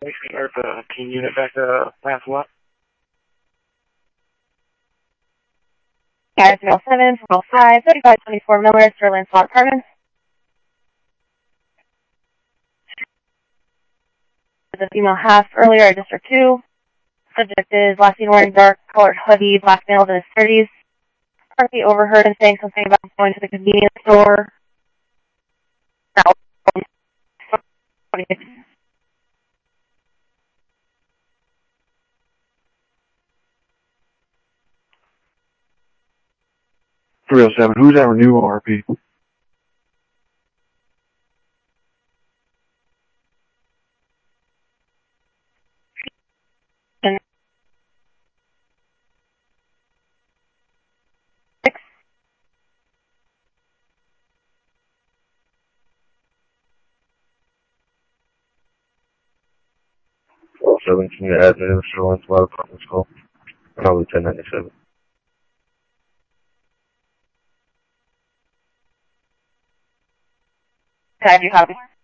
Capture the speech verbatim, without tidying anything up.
Or the team unit back to last what? Guys, zero seven, four oh five, thirty-five twenty-four Miller, Sterling Slot Apartments. The female half earlier at District two. Subject is last seen wearing dark colored hoodie, black male in his thirties. Partly overheard and saying something about going to the convenience store. three oh seven, who's our new R P? seven, can you add me to the Sterling Slot Apartments call? Probably ten ninety-seven. Can I do copy?